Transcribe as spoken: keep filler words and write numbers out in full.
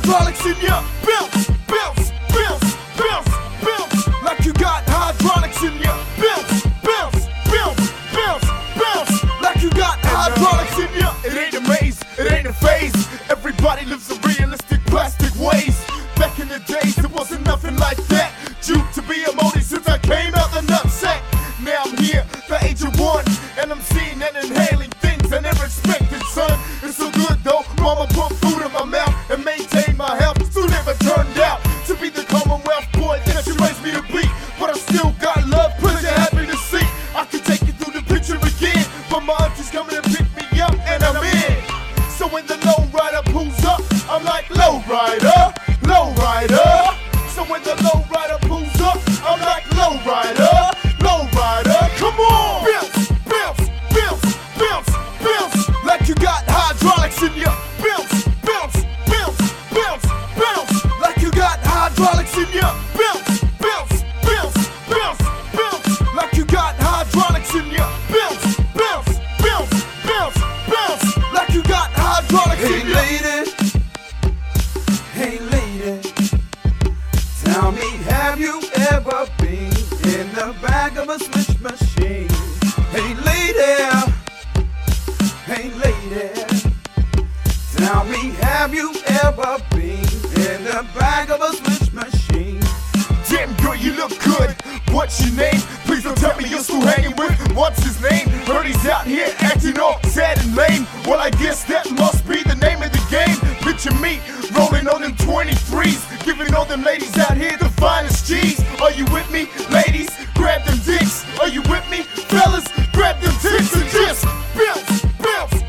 hydraulics in ya. Bounce, bounce, bounce, bounce, bounce. Like you got hydraulics in ya. Bounce, bounce, bounce, bounce, bounce. Like you got hydraulics in ya. It ain't a maze, it ain't a phase. Everybody lives a realistic plastic ways. Back in the days, it wasn't nothing like that. Due to be a moldie since I came out the nutsack. Now I'm here, the age of one, and I'm seeing and inhaling things I never expected, son. It's so good though, mama put food in my mouth and maintained my health. Still never turned out to be the Commonwealth boy that she raised me to be. But I still got love, pleasure, happy to see. I can take you through the picture again, but my auntie's coming to pick me up and I'm in. So when the low rider pulls up, I'm like low rider, low rider. So when the low rider pulls up, I'm like low rider, low rider. Come on, bounce, bounce, bounce, bounce, bounce. Like you got hydraulics in ya. Bounce, bounce, bounce, bounce, bounce. Like you got hydraulics in ya. Bounce, bounce, bounce, bounce, bounce. Like you got hydraulics in ya. Bounce, bounce, bounce, bounce, bounce. Like you got hydraulics in ya. Hey lady, hey lady, tell me, have you ever been in the back of a switch machine? Hey lady, hey lady, tell me, have you ever been in the back of a switch machine? Damn girl, you look good. What's your name? Please don't tell me you're still hanging with what's his name? Heard he's out here acting all sad and lame. Well, I guess that must be the name of the game. Picture me rolling on them twenty-threes, giving all them ladies out here the finest G's. Are you with me, ladies? Grab them dicks. Are you with me, fellas? Grab them tits and just bounce, bounce,